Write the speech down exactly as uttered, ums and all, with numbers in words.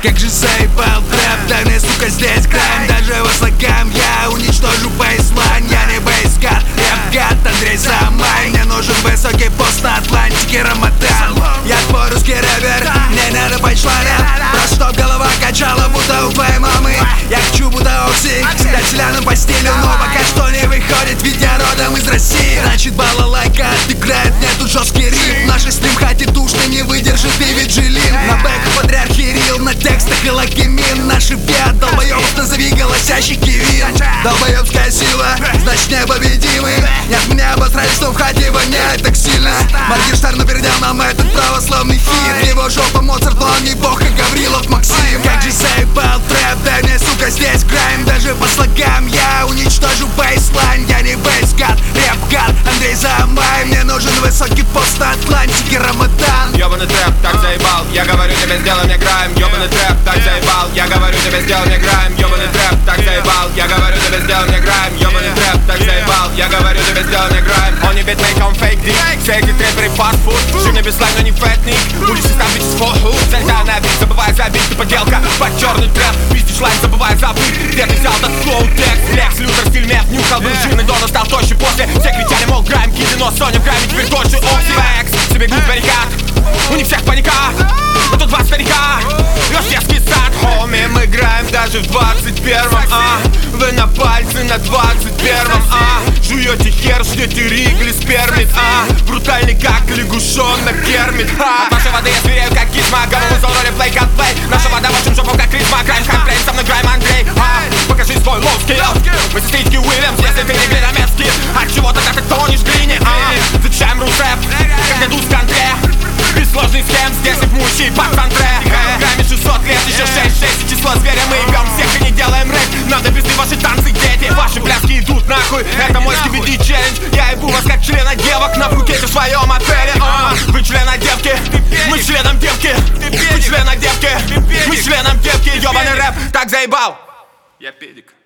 Как же заебал трэп, тайный, сука, здесь грайм. Даже его слогам я уничтожу бейслайн. Я не бейскат, рэп-гад, Андрей Замай. Мне нужен высокий пост на Атлантике, Рамадан. Я твой русский рэпер, мне надо панчлайна. Просто чтоб голова качала, будто у твоей мамы. Я хочу будто Окси, дать селянам по стилю. Но пока что не выходит, ведь я родом из России. Значит, балалайка отыграет мне тут жесткий риф. Наши стримхати душный не выдержит и виджилин. На бэках патриархи рил, на текстах и лакимин. Наши пят, долбоёбов назови голосящий Кевин. Долбоёбская сила, значит непобедимый. Нет, меня обосрали, что в хате воняет так сильно. Моргенштерн напередил нам этот православный хит. Его жопа Моцарт, но он не бог, как Гаврилов Максим. Как же заебал трэп, дай мне, сука, здесь грайм. Даже по слогам я уничтожу бейслайн. Я не бейскат, рэп-гад, Андрей Замай. Мне нужен высокий пост на Атлантике, Рамадан. Ёбаный трэп, так заебал, я говорю тебе, сделай мне грайм. Ёбаный трэп, так заебал, я говорю тебе, сделай мне грайм. Ёбаный трэп, так заебал, я говорю тебе, сделай мне грайм. Ёбаный трэп, так заебал, я говорю тебе, сделай мне грайм. Он не битмейк, он фейк дик, фейк дик, рэпер и фастфуд. Жив не без слайм, но не фэтник. Улицы там бить с фоху, залетаю на бит, забывай забить, ты поделка. Под черный трэп, пиздишь лайн, забывай забыть. Где ты взял этот флоу текст? Лекс Лютер в фильме нюхал брюшины, Дона стал тощий после. Все кричали, мол, грайм, киди, но Соня в грайме теперь тот же Окси. Векс, тебе гуд баррикад, у них всех паника. Мы тут два старика, Рождеский сад. Хоми, мы играем даже в двадцать первом, а вы на пальце на двадцать первом, а жуете хер, ждете ригли спермит, а брутальный как лягушонок кермит, а от вашей воды я свиряю как гизма. Голову за роли плей кат плей. Наша вода вашим жопом как ритма. Грайм, хандрейн, со мной грайм, Андрей, а покажи свой лоу скилл. Мы сестрички Уильямс, если ты не глиномецкий. От чего тогда ты тонешь в глине, а зачем русэп, как иду с контре. Без сложных схем, здесь и в мучи под центре. Грайме шестьсот лет, еще шесть шесть и число зверя. Мы ебем всех и не делаем рэп. Нам довезли ваши танцы, дети. Ваши пляски идут нахуй. Это мой скибиди челлендж. Я ебу вас как члена девок на Пхукете в своем отеле. а, Вы члена девки, мы членом девки. Вы члена девки, мы членом девки. Ёбаный рэп, так заебал. Я педик.